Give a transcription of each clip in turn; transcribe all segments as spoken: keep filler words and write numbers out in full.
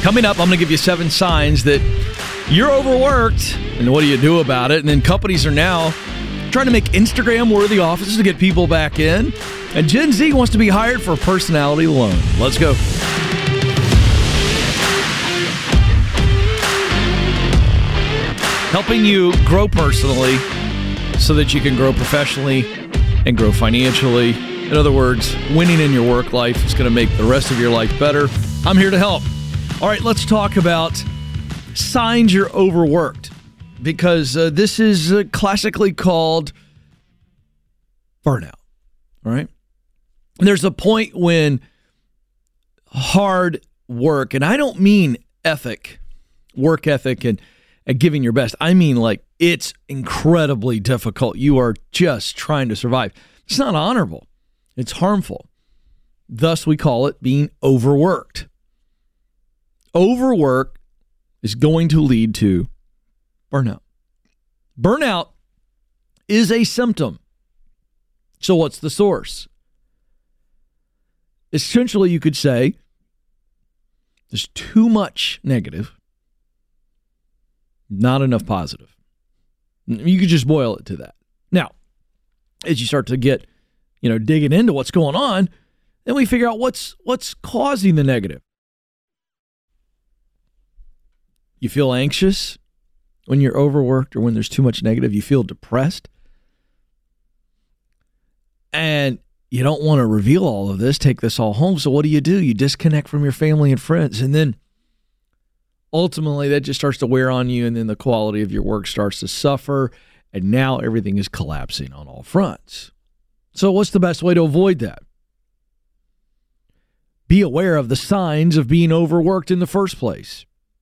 Coming up, I'm going to give you seven signs that you're overworked, and what do you do about it? And then companies are now trying to make Instagram-worthy offices to get people back in. And Gen Z wants to be hired for personality alone. Let's go. Helping you grow personally so that you can grow professionally and grow financially. In other words, winning in your work life is going to make the rest of your life better. I'm here to help. All right, let's talk about signs you're overworked, because uh, this is uh, classically called burnout. All right. There's a point when hard work, and I don't mean ethic, work ethic and, and giving your best. I mean, like, it's incredibly difficult. You are just trying to survive. It's not honorable. It's harmful. Thus, we call it being overworked. Overwork is going to lead to burnout. Burnout is a symptom. So what's the source? Essentially, you could say there's too much negative, not enough positive. You could just boil it to that. Now, as you start to get, you know, digging into what's going on, then we figure out what's what's causing the negative. You feel anxious when you're overworked or when there's too much negative. You feel depressed. And you don't want to reveal all of this, take this all home. So what do you do? You disconnect from your family and friends. And then ultimately that just starts to wear on you. And then the quality of your work starts to suffer. And now everything is collapsing on all fronts. So what's the best way to avoid that? Be aware of the signs of being overworked in the first place.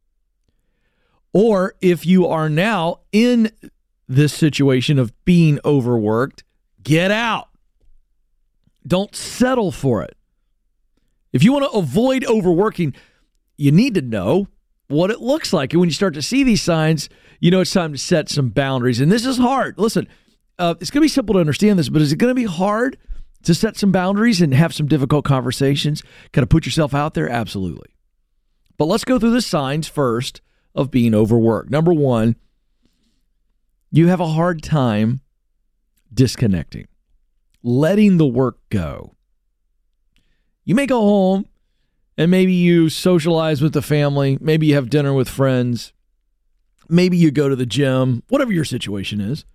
Or if you are now in this situation of being overworked, get out. Don't settle for it. If you want to avoid overworking, you need to know what it looks like. And when you start to see these signs, you know it's time to set some boundaries. And this is hard. Listen, uh, it's going to be simple to understand this, but is it going to be hard to set some boundaries and have some difficult conversations? Kind of put yourself out there? Absolutely. But let's go through the signs first of being overworked. Number one, you have a hard time disconnecting, letting the work go. You may go home and maybe you socialize with the family. Maybe you have dinner with friends. Maybe you go to the gym, whatever your situation is.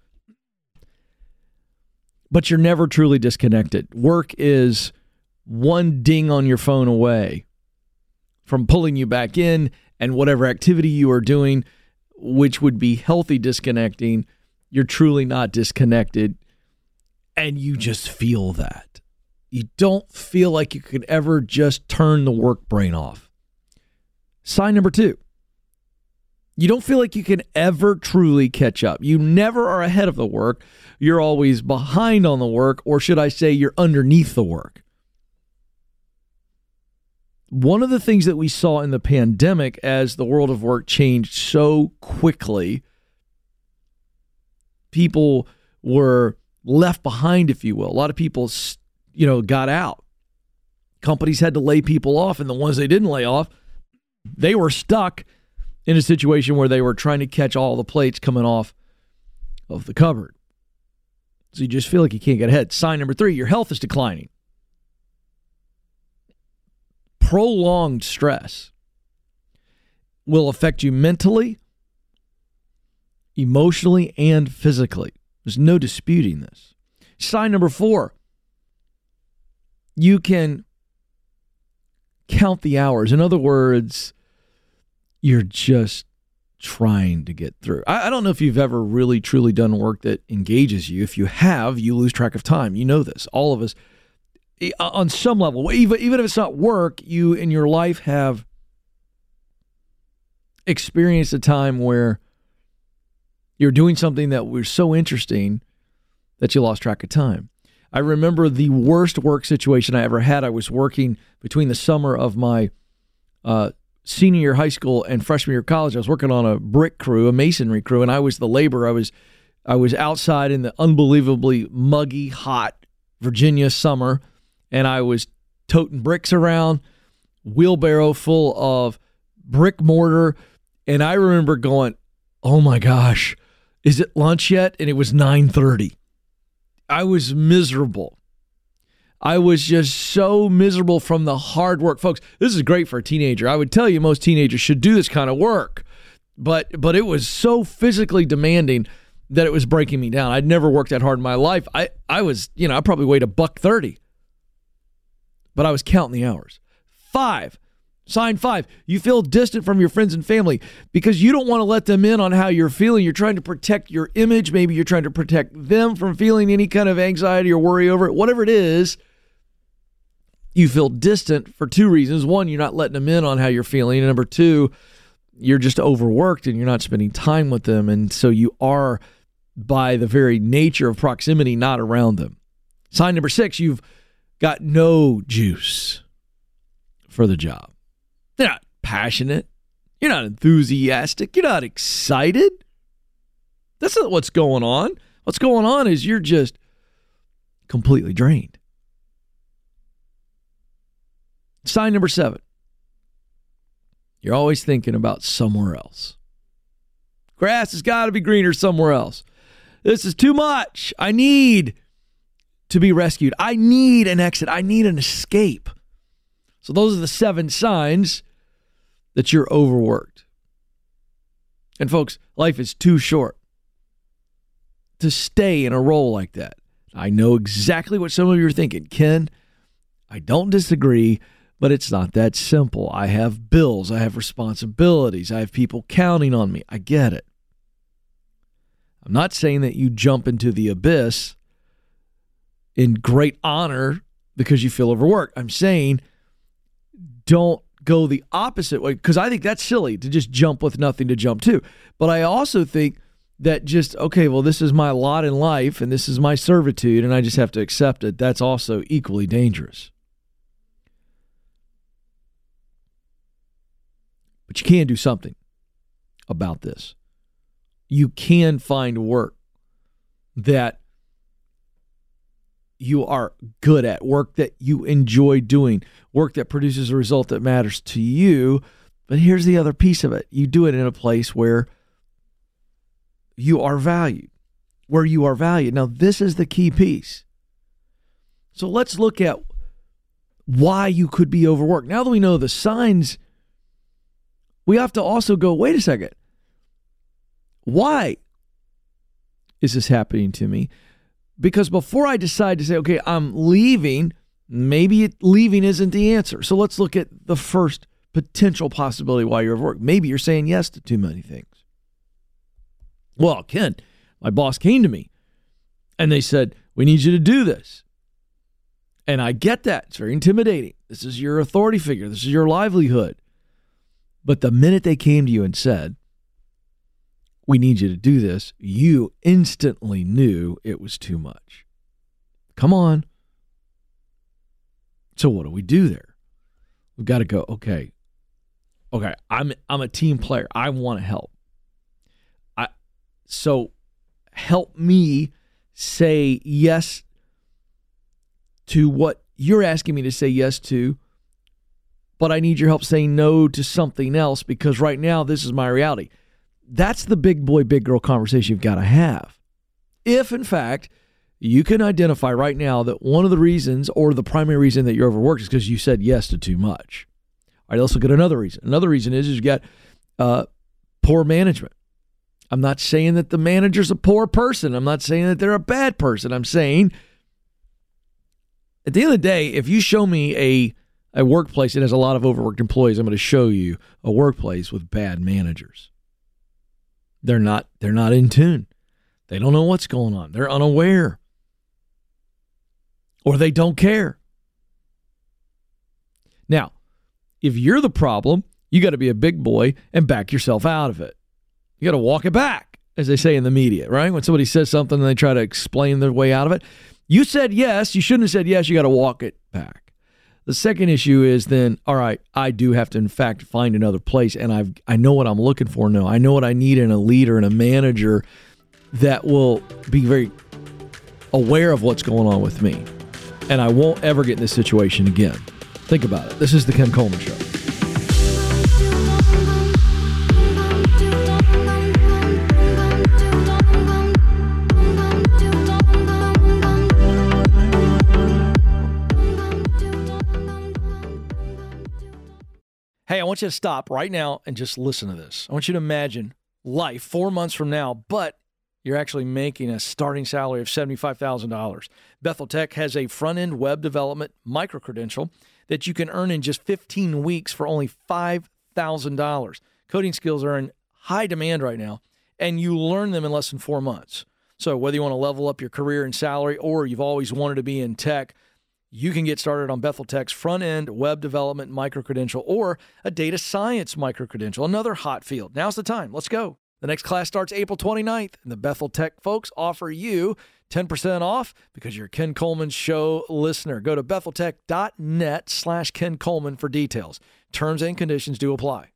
But you're never truly disconnected. Work is one ding on your phone away from pulling you back in, and whatever activity you are doing, which would be healthy disconnecting, you're truly not disconnected. And you just feel that. You don't feel like you could ever just turn the work brain off. Sign number two. You don't feel like you can ever truly catch up. You never are ahead of the work. You're always behind on the work, or should I say you're underneath the work. One of the things that we saw in the pandemic as the world of work changed so quickly, people were left behind, if you will. A lot of people, you know, got out. Companies had to lay people off, and the ones they didn't lay off, they were stuck in a situation where they were trying to catch all the plates coming off of the cupboard. So you just feel like you can't get ahead. Sign number three, your health is declining. Prolonged stress will affect you mentally, emotionally, and physically. There's no disputing this. Sign number four, you can count the hours. In other words, you're just trying to get through. I, I don't know if you've ever really, truly done work that engages you. If you have, you lose track of time. You know this. All of us, on some level, even, even if it's not work, you in your life have experienced a time where you're doing something that was so interesting that you lost track of time. I remember the worst work situation I ever had. I was working between the summer of my uh, senior year of high school and freshman year of college. I was working on a brick crew, a masonry crew, and I was the laborer. I was, I was outside in the unbelievably muggy, hot Virginia summer, and I was toting bricks around, wheelbarrow full of brick mortar. And I remember going, oh my gosh, is it lunch yet? And it was nine thirty. I was miserable. I was just so miserable from the hard work. Folks, this is great for a teenager. I would tell you most teenagers should do this kind of work. But but it was so physically demanding that it was breaking me down. I'd never worked that hard in my life. I, I was, you know, I probably weighed a buck thirty. But I was counting the hours. Five. Sign five. You feel distant from your friends and family because you don't want to let them in on how you're feeling. You're trying to protect your image. Maybe you're trying to protect them from feeling any kind of anxiety or worry over it. Whatever it is, you feel distant for two reasons. One, you're not letting them in on how you're feeling. And number two, you're just overworked and you're not spending time with them. And so you are, by the very nature of proximity, not around them. Sign number six, you've got no juice for the job. You're not passionate. You're not enthusiastic. You're not excited. That's not what's going on. What's going on is you're just completely drained. Sign number seven. You're always thinking about somewhere else. Grass has got to be greener somewhere else. This is too much. I need to be rescued. I need an exit. I need an escape. So those are the seven signs that you're overworked. And folks, life is too short to stay in a role like that. I know exactly what some of you are thinking. Ken, I don't disagree, but it's not that simple. I have bills. I have responsibilities. I have people counting on me. I get it. I'm not saying that you jump into the abyss in great honor because you feel overworked. I'm saying don't go the opposite way, because I think that's silly to just jump with nothing to jump to. But I also think that just, okay, well, this is my lot in life and this is my servitude and I just have to accept it. That's also equally dangerous. But you can do something about this. You can find work that you are good at, work that you enjoy doing, work that produces a result that matters to you. But here's the other piece of it. You do it in a place where you are valued, where you are valued. Now, this is the key piece. So let's look at why you could be overworked. Now that we know the signs, we have to also go, wait a second. Why is this happening to me? Because before I decide to say, okay, I'm leaving, maybe it, leaving isn't the answer. So let's look at the first potential possibility why you're overworked. Maybe you're saying yes to too many things. Well, Ken, my boss came to me and they said, we need you to do this. And I get that. It's very intimidating. This is your authority figure. This is your livelihood. But the minute they came to you and said, we need you to do this, you instantly knew it was too much. Come on. So what do we do there? We've got to go, okay, okay, I'm I'm a team player. I want to help. I so help me say yes to what you're asking me to say yes to, but I need your help saying no to something else because right now this is my reality. That's the big boy, big girl conversation you've got to have. If, in fact, you can identify right now that one of the reasons or the primary reason that you're overworked is because you said yes to too much. All right, let's look at another reason. Another reason is, is you got uh, poor management. I'm not saying that the manager's a poor person. I'm not saying that they're a bad person. I'm saying at the end of the day, if you show me a, a workplace that has a lot of overworked employees, I'm going to show you a workplace with bad managers. They're not, they're not in tune. They don't know what's going on. They're unaware. Or they don't care. Now, if you're the problem, you got to be a big boy and back yourself out of it. You got to walk it back, as they say in the media, right? When somebody says something and they try to explain their way out of it. You said yes. You shouldn't have said yes. You got to walk it back. The second issue is then, all right, I do have to, in fact, find another place, and I've I know what I'm looking for now. I know what I need in a leader and a manager that will be very aware of what's going on with me, and I won't ever get in this situation again. Think about it. This is the Ken Coleman Show. Hey, I want you to stop right now and just listen to this. I want you to imagine life four months from now, but you're actually making a starting salary of seventy-five thousand dollars. Bethel Tech has a front-end web development micro-credential that you can earn in just fifteen weeks for only five thousand dollars. Coding skills are in high demand right now, and you learn them in less than four months. So whether you want to level up your career and salary or you've always wanted to be in tech, you can get started on Bethel Tech's front-end web development micro-credential or a data science micro-credential, another hot field. Now's the time. Let's go. The next class starts April twenty-ninth, and the Bethel Tech folks offer you ten percent off because you're a Ken Coleman Show listener. Go to betheltech.net slash Ken Coleman for details. Terms and conditions do apply.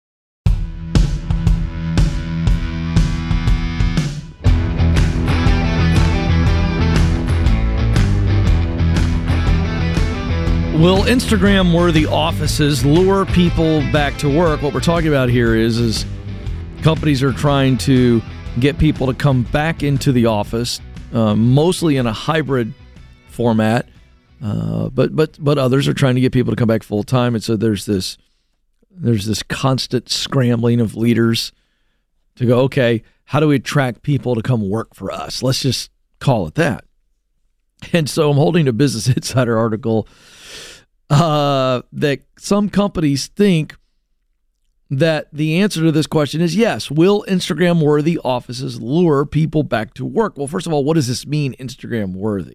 Will Instagram-worthy offices lure people back to work? What we're talking about here is, is companies are trying to get people to come back into the office, uh, mostly in a hybrid format, uh, but but but others are trying to get people to come back full time. And so there's this there's this constant scrambling of leaders to go, okay, how do we attract people to come work for us? Let's just call it that. And so I'm holding a Business Insider article uh, that some companies think that the answer to this question is yes. Will Instagram-worthy offices lure people back to work? Well, first of all, what does this mean, Instagram-worthy?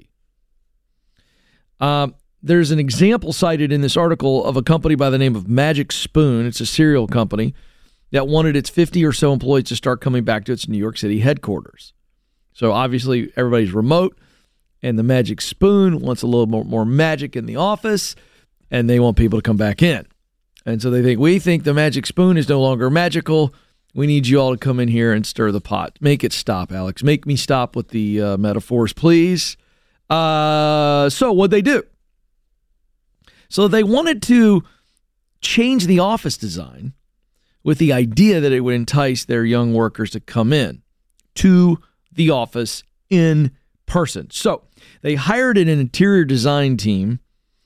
Um, there's an example cited in this article of a company by the name of Magic Spoon. It's a cereal company that wanted its fifty or so employees to start coming back to its New York City headquarters. So obviously everybody's remote, and the Magic Spoon wants a little more, more magic in the office, and they want people to come back in. And so they think, we think the Magic Spoon is no longer magical. We need you all to come in here and stir the pot. Make it stop, Alex. Make me stop with the uh, metaphors, please. Uh, so what'd they do? So they wanted to change the office design with the idea that it would entice their young workers to come in to the office in person. So they hired an interior design team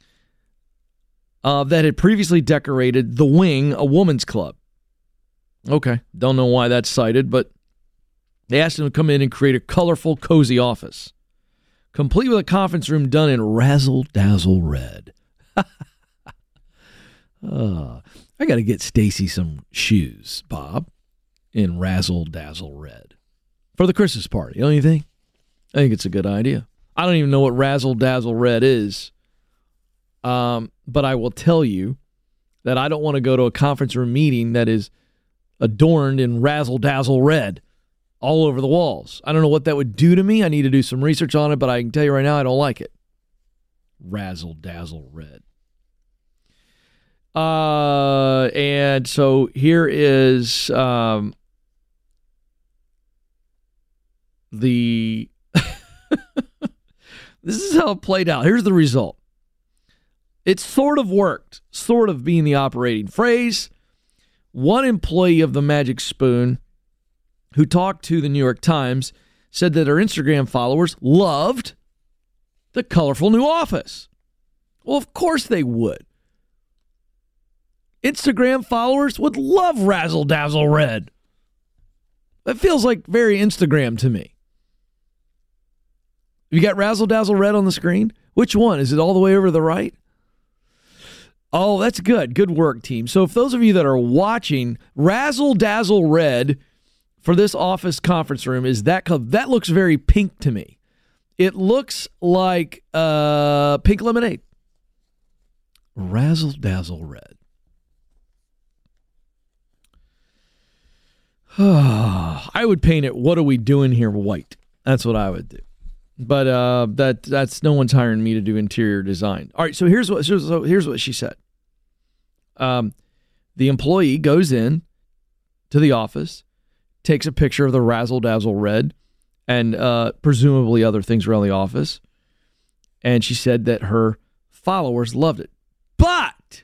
Uh, that had previously decorated The Wing, a woman's club. Okay, don't know why that's cited, but they asked them to come in and create a colorful, cozy office, complete with a conference room done in razzle-dazzle red. uh, I got to get Stacy some shoes, Bob, in razzle-dazzle red for the Christmas party, don't you think? I think it's a good idea. I don't even know what razzle-dazzle red is. Um, but I will tell you that I don't want to go to a conference room meeting that is adorned in razzle-dazzle red all over the walls. I don't know what that would do to me. I need to do some research on it, but I can tell you right now, I don't like it. Razzle-dazzle red. Uh, and so here is um, the... This is how it played out. Here's the result. It sort of worked, sort of being the operating phrase. One employee of the Magic Spoon who talked to the New York Times said that her Instagram followers loved the colorful new office. Well, of course they would. Instagram followers would love razzle-dazzle red. That feels like very Instagram to me. You got razzle-dazzle red on the screen? Which one? Is it all the way over to the right? Oh, that's good. Good work, team. So if those of you that are watching, razzle-dazzle red for this office conference room is that color. That looks very pink to me. It looks like uh, pink lemonade. Razzle-dazzle red. I would paint it, what are we doing here, white. That's what I would do. But uh, that that's no one's hiring me to do interior design. All right, so here's what so here's what she said. Um, the employee goes in to the office, takes a picture of the razzle-dazzle red, and uh, presumably other things around the office. And she said that her followers loved it. But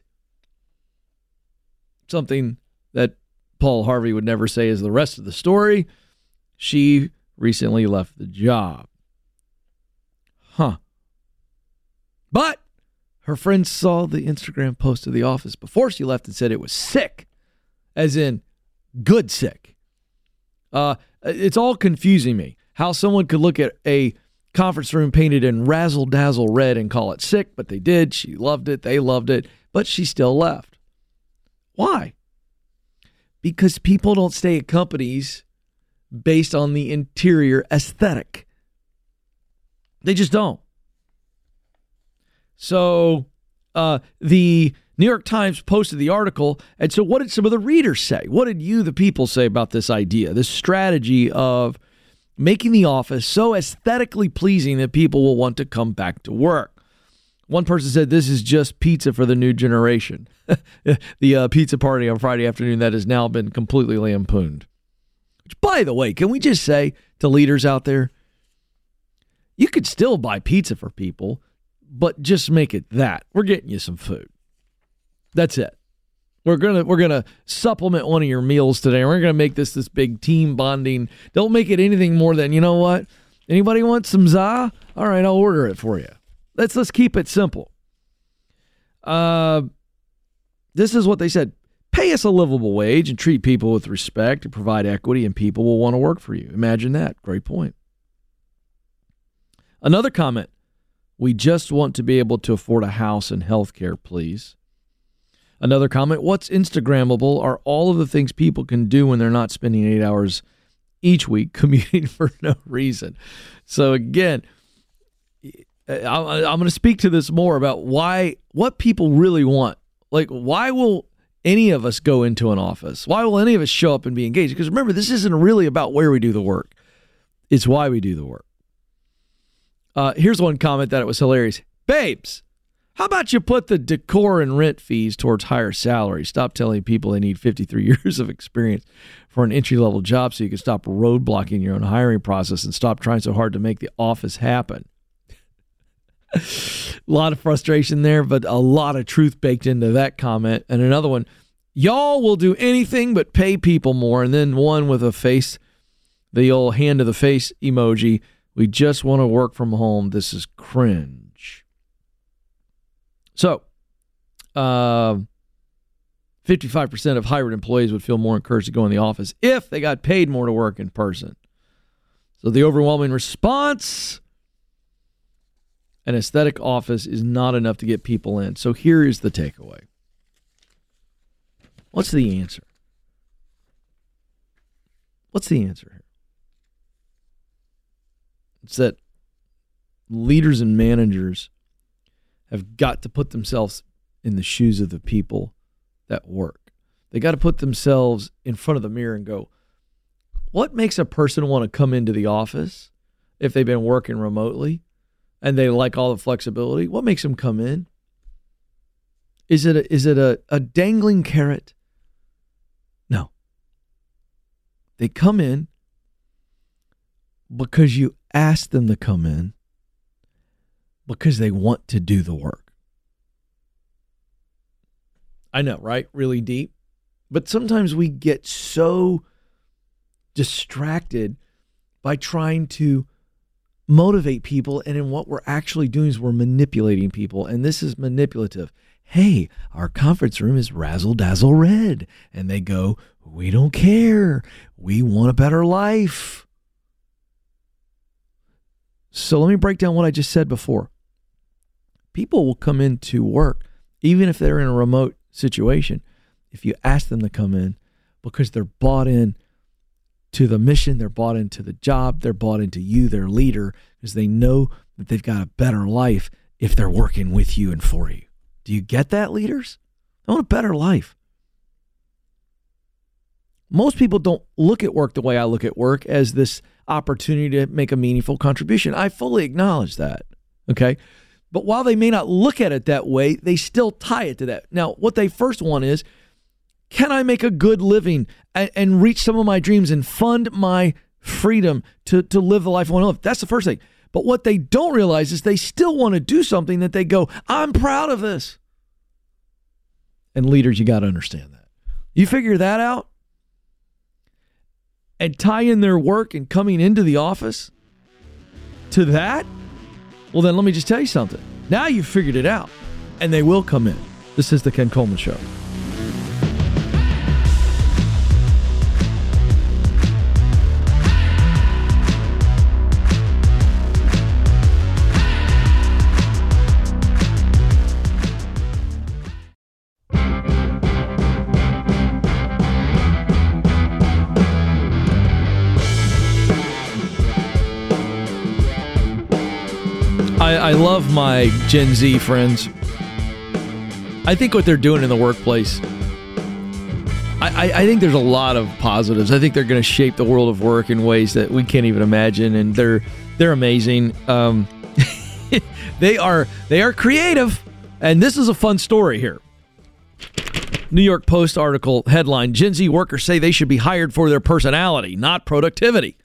something that Paul Harvey would never say is the rest of the story. She recently left the job. Huh. But Her friend saw the Instagram post of the office before she left and said it was sick, as in good sick. Uh, it's all confusing me how someone could look at a conference room painted in razzle-dazzle red and call it sick, but they did. She loved it. They loved it, but she still left. Why? Because people don't stay at companies based on the interior aesthetic. They just don't. So uh, the New York Times posted the article, and so what did some of the readers say? What did you, the people, say about this idea, this strategy of making the office so aesthetically pleasing that people will want to come back to work? One person said this is just pizza for the new generation. the uh, pizza party on Friday afternoon that has now been completely lampooned. Which, by the way, can we just say to leaders out there, you could still buy pizza for people, but just make it that. We're getting you some food. That's it. We're gonna we're gonna supplement one of your meals today. We're gonna make this this big team bonding. Don't make it anything more than, you know what? Anybody want some za? All right, I'll order it for you. Let's let's keep it simple. Uh, this is what they said. Pay us a livable wage and treat people with respect and provide equity, and people will want to work for you. Imagine that. Great point. Another comment. We just want to be able to afford a house and health care, please. Another comment. What's Instagrammable are all of the things people can do when they're not spending eight hours each week commuting for no reason. So again, I'm going to speak to this more about why, what people really want. Like, why will any of us go into an office? Why will any of us show up and be engaged? Because remember, this isn't really about where we do the work. It's why we do the work. Uh, here's one comment that it was hilarious. Babes, how about you put the decor and rent fees towards higher salaries? Stop telling people they need fifty-three years of experience for an entry-level job so you can stop roadblocking your own hiring process and stop trying so hard to make the office happen. A lot of frustration there, but a lot of truth baked into that comment. And another one, y'all will do anything but pay people more. And then one with a face, the old hand to the face emoji. We just want to work from home. This is cringe. So, uh, fifty-five percent of hired employees would feel more encouraged to go in the office if they got paid more to work in person. So the overwhelming response, an aesthetic office is not enough to get people in. So here is the takeaway. What's the answer? What's the answer here? It's that leaders and managers have got to put themselves in the shoes of the people that work. They got to put themselves in front of the mirror and go, what makes a person want to come into the office if they've been working remotely and they like all the flexibility? What makes them come in? Is it a, is it a, a dangling carrot? No. They come in because you ask them to come in because they want to do the work. I know, right? Really deep. But sometimes we get so distracted by trying to motivate people, and in what we're actually doing is we're manipulating people, and this is manipulative. Hey, our conference room is razzle-dazzle red. And they go, we don't care. We want a better life. So let me break down what I just said before. People will come into work, even if they're in a remote situation, if you ask them to come in, because they're bought in to the mission, they're bought into the job, they're bought into you, their leader, because they know that they've got a better life if they're working with you and for you. Do you get that, leaders? I want a better life. Most people don't look at work the way I look at work, as this opportunity to make a meaningful contribution. I fully acknowledge that, okay? But while they may not look at it that way, they still tie it to that. Now, what they first want is, can I make a good living and, and reach some of my dreams and fund my freedom to, to live the life I want to live? That's the first thing. But what they don't realize is they still want to do something that they go, I'm proud of this. And leaders, you got to understand that. You figure that out and tie in their work and coming into the office to that, well, then let me just tell you something. Now you've figured it out. and they will come in. This is the Ken Coleman Show. I, I love my Gen Z friends. I think what they're doing in the workplace, I, I, I think there's a lot of positives. I think they're going to shape the world of work in ways that we can't even imagine, and they're they're amazing. Um, they are they are creative, and this is a fun story here. New York Post article headline: Gen Z workers say they should be hired for their personality, not productivity.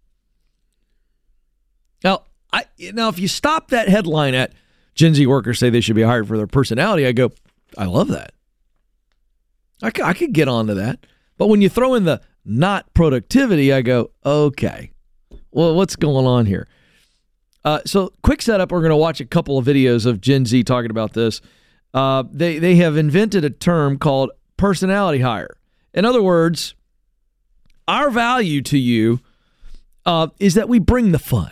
Now, I now if you stop that headline at Gen Z workers say they should be hired for their personality, I go, I love that. I could, I could get onto that. But when you throw in the not productivity, I go, okay, well, what's going on here? Uh, so quick setup, we're going to watch a couple of videos of Gen Z talking about this. Uh, they, they have invented a term called personality hire. In other words, our value to you uh, is that we bring the fun.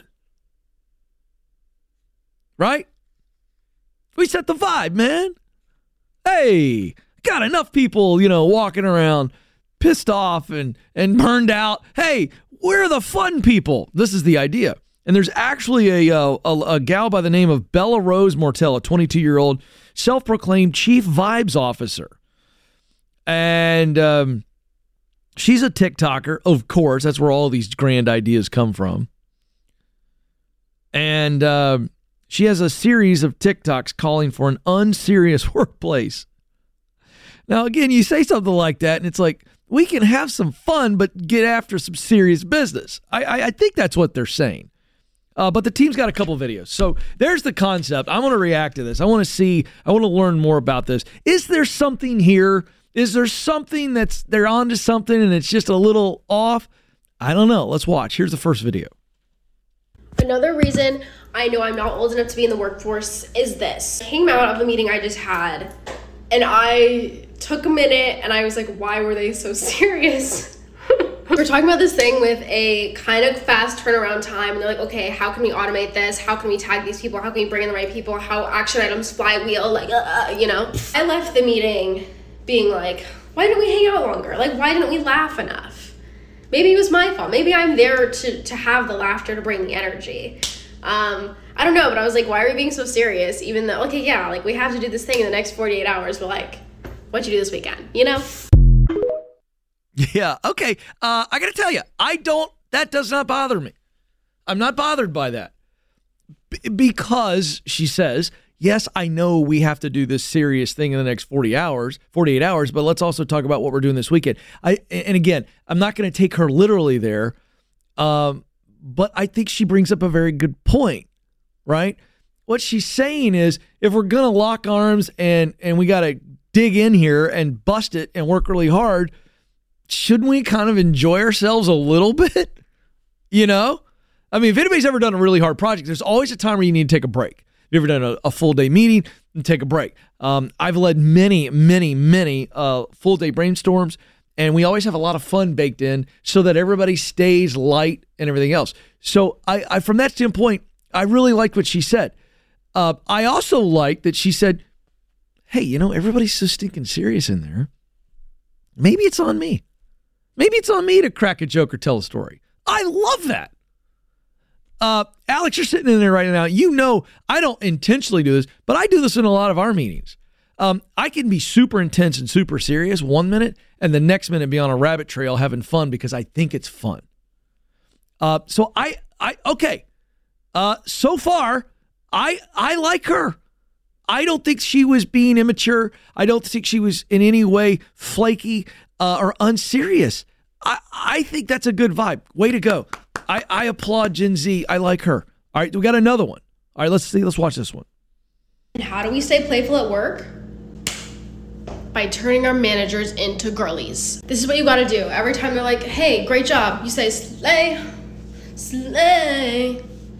Right? We set the vibe, man. Hey, got enough people, you know, walking around pissed off and, and burned out. Hey, we're the fun people. This is the idea. And there's actually a, a, a gal by the name of Bella Rose Mortel, a twenty-two-year-old self-proclaimed chief vibes officer. And um, she's a TikToker, of course. That's where all these grand ideas come from. And um, she has a series of TikToks calling for an unserious workplace. Now, again, you say something like that, and it's like, we can have some fun, but get after some serious business. I, I, I think that's what they're saying. Uh, but the team's got a couple videos. So there's the concept. I want to react to this. I want to see, I want to learn more about this. Is there something here? Is there something that's, they're onto something and it's just a little off? I don't know. Let's watch. Here's the first video. Another reason I know I'm not old enough to be in the workforce is this. I came out of a meeting I just had, and I took a minute and I was like, why were they so serious? We're talking about this thing with a kind of fast turnaround time, and they're like, okay, how can we automate this? How can we tag these people? How can we bring in the right people? How action items flywheel, like, uh, you know? I left the meeting being like, why didn't we hang out longer? Like, why didn't we laugh enough? Maybe it was my fault. Maybe I'm there to, to have the laughter, to bring the energy. Um, I don't know, but I was like, why are we being so serious? Even though, okay, yeah, like we have to do this thing in the next forty-eight hours, but like, what'd you do this weekend? You know? Yeah, okay. Uh, I got to tell you, I don't, that does not bother me. I'm not bothered by that. B- because, she says, yes, I know we have to do this serious thing in the next forty hours, forty-eight hours, but let's also talk about what we're doing this weekend. I And again, I'm not going to take her literally there, um, but I think she brings up a very good point, right? What she's saying is, if we're going to lock arms and, and we got to dig in here and bust it and work really hard, shouldn't we kind of enjoy ourselves a little bit? You know? I mean, if anybody's ever done a really hard project, there's always a time where you need to take a break. If you've ever done a, a full day meeting, and take a break. Um, I've led many, many, many uh, full day brainstorms, and we always have a lot of fun baked in so that everybody stays light and everything else. So I, I from that standpoint, I really liked what she said. Uh, I also like that she said, hey, you know, everybody's so stinking serious in there. Maybe it's on me. Maybe it's on me to crack a joke or tell a story. I love that. Uh, Alex, you're sitting in there right now. You know, I don't intentionally do this, but I do this in a lot of our meetings. Um, I can be super intense and super serious one minute, and the next minute be on a rabbit trail having fun because I think it's fun. Uh, so I, I okay. Uh, so far, I, I like her. I don't think she was being immature. I don't think she was in any way flaky uh, or unserious. I, I think that's a good vibe. Way to go. I, I applaud Gen Z. I like her. All right, we got another one. All right, let's see. Let's watch this one. How do we stay playful at work? By turning our managers into girlies. This is what you gotta do. Every time they're like, hey, great job, you say, slay, slay.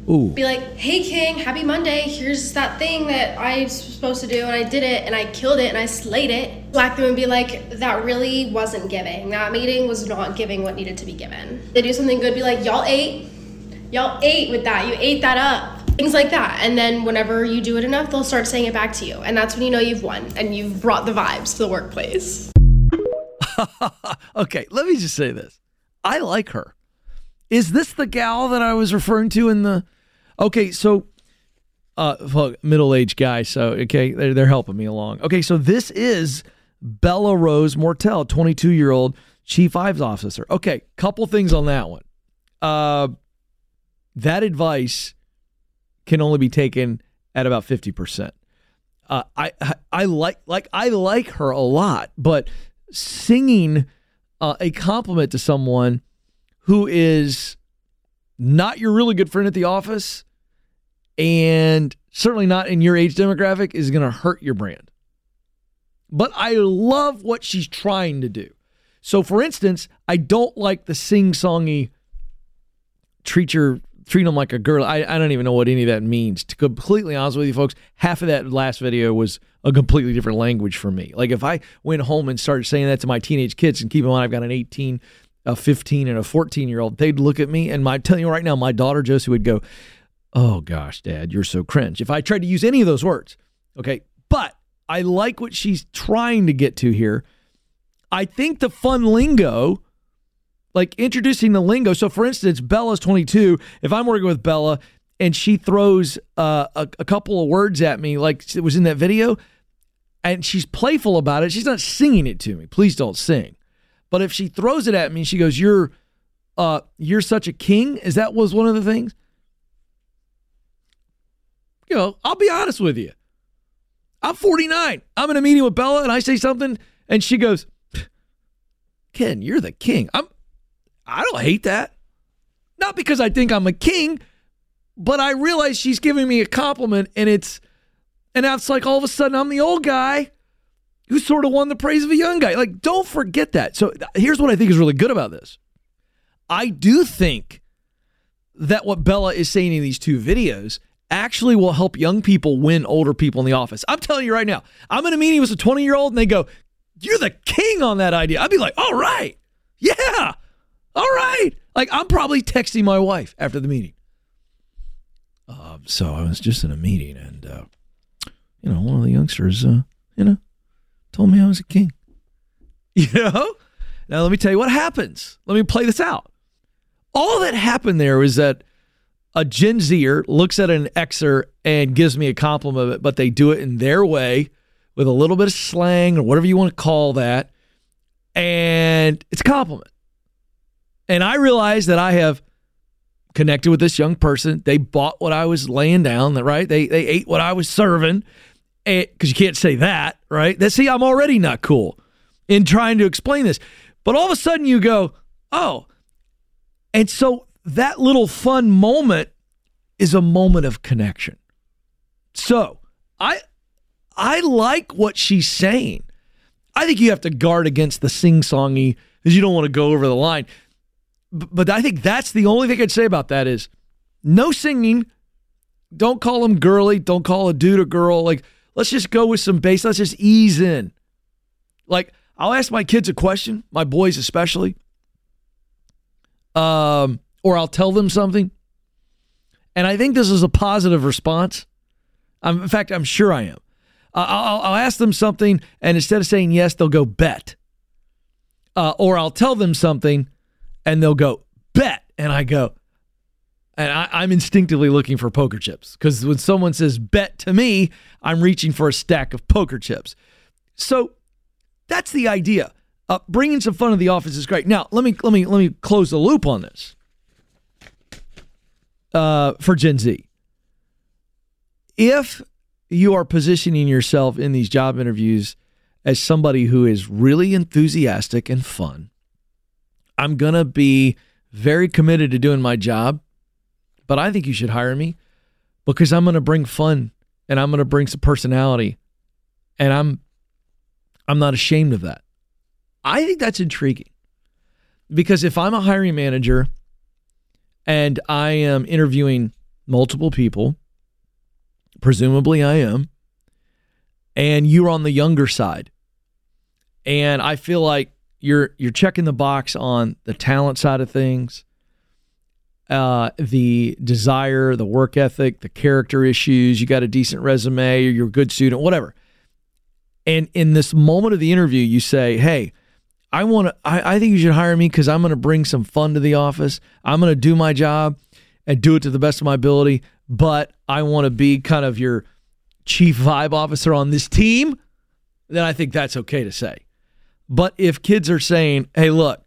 Ooh. Be like, hey, King, happy Monday. Here's that thing that I was supposed to do, and I did it, and I killed it, and I slayed it. Whack them and be like, that really wasn't giving. That meeting was not giving what needed to be given. They do something good, be like, y'all ate. Y'all ate with that. You ate that up. Things like that. And then whenever you do it enough, they'll start saying it back to you. And that's when you know you've won, and you've brought the vibes to the workplace. Okay, let me just say this. I like her. Is this the gal that I was referring to in the... Okay, so... Uh, look, middle-aged guy, so, okay, they're, they're helping me along. Okay, so this is Bella Rose Mortel, twenty-two-year-old Chief Ives Officer. Okay, couple things on that one. Uh, that advice can only be taken at about fifty percent. Uh, I, I I like like I like her a lot, but singing uh, a compliment to someone who is not your really good friend at the office and certainly not in your age demographic is going to hurt your brand. But I love what she's trying to do. So, for instance, I don't like the sing-songy treat your treat them like a girl. I, I don't even know what any of that means. To be completely honest with you folks, half of that last video was a completely different language for me. Like if I went home and started saying that to my teenage kids, and keep in mind I've got an eighteen, a fifteen, and a fourteen-year-old, they'd look at me, and my, I'm telling you right now, my daughter Josie would go, oh gosh, Dad, you're so cringe. If I tried to use any of those words, okay? But I like what she's trying to get to here. I think the fun lingo, like introducing the lingo. So for instance, Bella's twenty-two. If I'm working with Bella and she throws uh, a, a couple of words at me, like it was in that video, and she's playful about it, she's not singing it to me. Please don't sing. But if she throws it at me and she goes, you're, uh, you're such a king. Is that was one of the things? You know, I'll be honest with you. I'm forty-nine. I'm in a meeting with Bella and I say something and she goes, Ken, you're the king. I'm, I don't hate that. Not because I think I'm a king, but I realize she's giving me a compliment, and it's, and now it's like all of a sudden I'm the old guy who sort of won the praise of a young guy. Like, don't forget that. So here's what I think is really good about this. I do think that what Bella is saying in these two videos actually will help young people win older people in the office. I'm telling you right now, I'm in a meeting with a twenty-year-old and they go, you're the king on that idea. I'd be like, all right. Yeah. All right. Like, I'm probably texting my wife after the meeting. Uh, so I was just in a meeting and, uh, you know, one of the youngsters, uh, you know, told me I was a king. You know? Now, let me tell you what happens. Let me play this out. All that happened there was that a Gen Zer looks at an Xer and gives me a compliment, but they do it in their way with a little bit of slang or whatever you want to call that. And it's a compliment. And I realized that I have connected with this young person. They bought what I was laying down, right? They they ate what I was serving, because you can't say that, right? That, see, I'm already not cool in trying to explain this. But all of a sudden you go, oh. And so that little fun moment is a moment of connection. So I I like what she's saying. I think you have to guard against the sing-songy because you don't want to go over the line. But I think that's the only thing I'd say about that is no singing. Don't call him girly. Don't call a dude a girl. Like, let's just go with some bass. Let's just ease in. Like, I'll ask my kids a question, my boys especially, um, or I'll tell them something. And I think this is a positive response. I'm, in fact, I'm sure I am. Uh, I'll, I'll ask them something, and instead of saying yes, they'll go bet. Uh, or I'll tell them something, and they'll go, bet. And I go, and I, I'm instinctively looking for poker chips. Because when someone says bet to me, I'm reaching for a stack of poker chips. So that's the idea. Uh, bringing some fun to the office is great. Now, let me let me let me close the loop on this. Uh, for Gen Z, if you are positioning yourself in these job interviews as somebody who is really enthusiastic and fun, I'm going to be very committed to doing my job, but I think you should hire me because I'm going to bring fun and I'm going to bring some personality, and I'm I'm not ashamed of that. I think that's intriguing because if I'm a hiring manager and I am interviewing multiple people, presumably I am, and you're on the younger side. And I feel like you're you're checking the box on the talent side of things, uh, the desire, the work ethic, the character issues. You got a decent resume, or you're a good student, whatever. And in this moment of the interview, you say, hey, I want to. I, I think you should hire me because I'm going to bring some fun to the office. I'm going to do my job and do it to the best of my ability. But I want to be kind of your chief vibe officer on this team. Then I think that's okay to say. But if kids are saying, hey, look,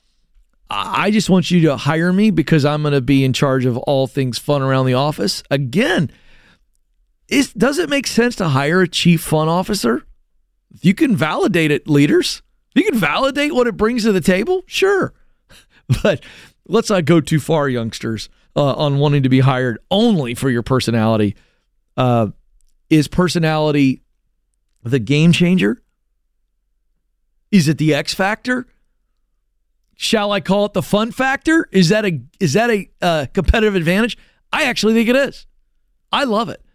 I just want you to hire me because I'm going to be in charge of all things fun around the office. Again, is, does it make sense to hire a chief fun officer? You can validate it, leaders. You can validate what it brings to the table. Sure. But let's not go too far, youngsters, uh, on wanting to be hired only for your personality. Uh, is personality the game changer? Is it the X factor? Shall I call it the fun factor? Is that a is that a uh, competitive advantage? I actually think it is. I love it.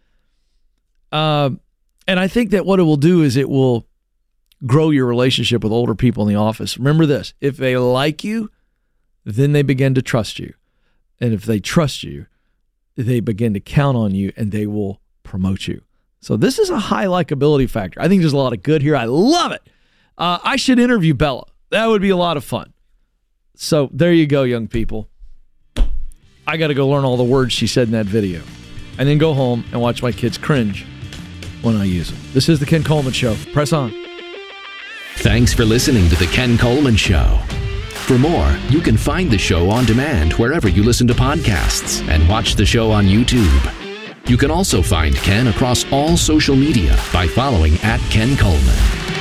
Uh, and I think that what it will do is it will grow your relationship with older people in the office. Remember this, if they like you, then they begin to trust you. And if they trust you, they begin to count on you and they will promote you. So this is a high likability factor. I think there's a lot of good here. I love it. Uh, I should interview Bella. That would be a lot of fun. So there you go, young people. I got to go learn all the words she said in that video and then go home and watch my kids cringe when I use them. This is the Ken Coleman Show. Press on. Thanks for listening to the Ken Coleman Show. For more, you can find the show on demand wherever you listen to podcasts and watch the show on YouTube. You can also find Ken across all social media by following at Ken Coleman.